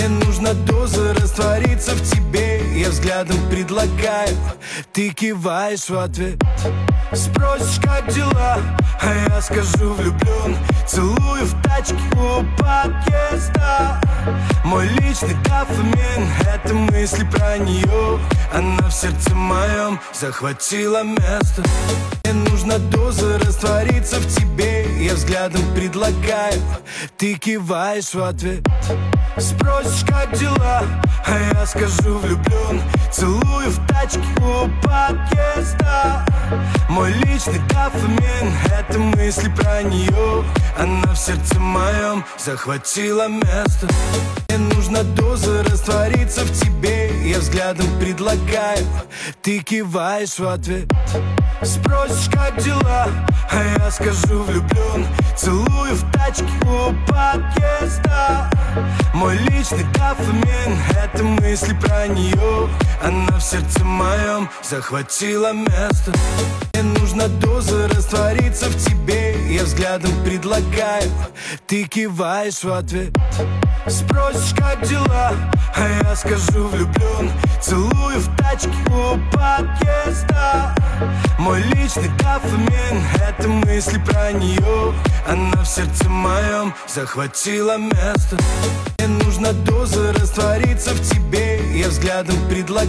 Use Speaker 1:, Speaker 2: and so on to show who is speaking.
Speaker 1: Мне нужна доза раствориться в тебе. Я взглядом предлагаю, ты киваешь в ответ. Спросишь, как дела, а я скажу влюблен. Целую в тачке у подъезда. Мой личный дофамин — это мысли про нее. Она в сердце моем захватила место. Мне нужна доза раствориться в тебе. Я взглядом предлагаю, ты киваешь в ответ. Спросишь, как дела, а я скажу влюблен. Целую в тачке у подъезда. Мой личный дофамин — это мысли про нее. Она в сердце моем захватила место. Мне нужна доза раствориться в тебе. Я взглядом предлагаю, ты киваешь в ответ. Спросишь, как дела, а я скажу влюблен. Целую в тачке у подъезда. Мой личный дофамин — это мысли про нее. Она в сердце моем захватила место. Мне нужна доза раствориться в тебе. Я взглядом предлагаю, ты киваешь в ответ. Спросишь, как дела, а я скажу влюблен. Целую в тачке у подъезда. Мой личный дофамин — это мысли про нее. Она в сердце моем захватила место. Мне нужна доза раствориться в тебе. Я взглядом предлагаю,